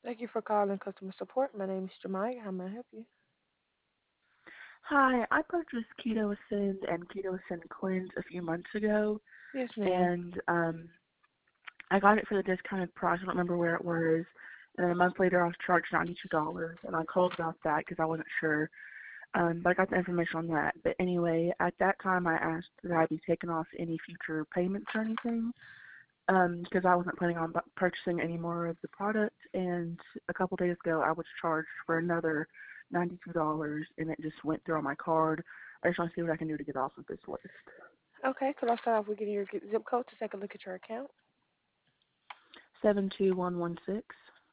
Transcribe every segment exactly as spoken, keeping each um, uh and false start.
Thank you for calling customer support. My name is Jemiah. How may I help you? Hi, I purchased Keto Ascend and Keto Ascend Cleanse a few months ago, Yes, ma'am. and um, I got it for the discounted price. I don't remember where it was. And then a month later, I was charged ninety-two dollars, and I called about that because I wasn't sure. Um, but I got the information on that. But anyway, at that time, I asked that I be taken off any future payments or anything because I wasn't planning on bu- purchasing any more of the product. And a couple days ago, I was charged for another ninety-two dollars, and it just went through on my card. I just want to see what I can do to get off of this list. Okay, could I start off with getting your zip code to take a look at your account? seven two one one six.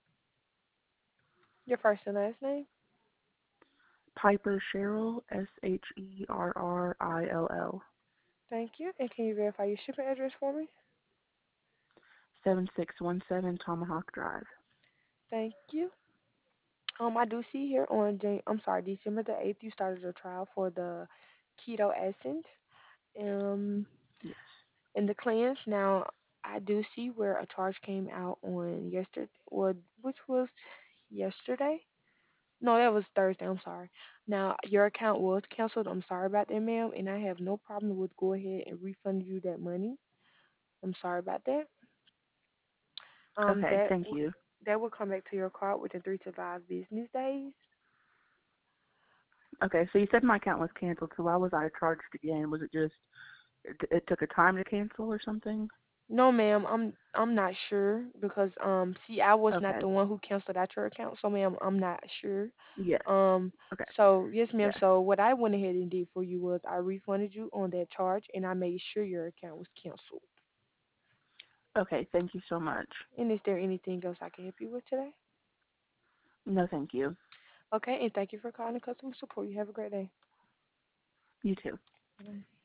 Your first and last name? Piper Cheryl, S H E R R I L L. Thank you. And can you verify your shipping address for me? seven six one seven Tomahawk Drive. Thank you. Um, I do see here on Jan- I'm sorry, December the eighth, you started your trial for the Keto Essence. Um, Yes. in the cleanse. Now, I do see where a charge came out on yesterday, or which was yesterday. No, that was Thursday. I'm sorry. Now, your account was canceled. I'm sorry about that, ma'am, and I have no problem with go ahead and refund you that money. I'm sorry about that. Um, Okay, that thank w- you. that will come back to your card within three to five business days. Okay, so you said my account was canceled, so why was I charged again? Was it just, it, it took a time to cancel or something? No, ma'am, I'm I'm not sure because um, see, I was not Okay, the one who canceled out your account, so ma'am, I'm not sure. yes. Um, Okay, so yes, ma'am. yes. So what I went ahead and did for you was I refunded you on that charge, and I made sure your account was canceled. Okay, thank you so much. And is there anything else I can help you with today? No, thank you. Okay, and thank you for calling customer support. You have a great day. You too. Bye.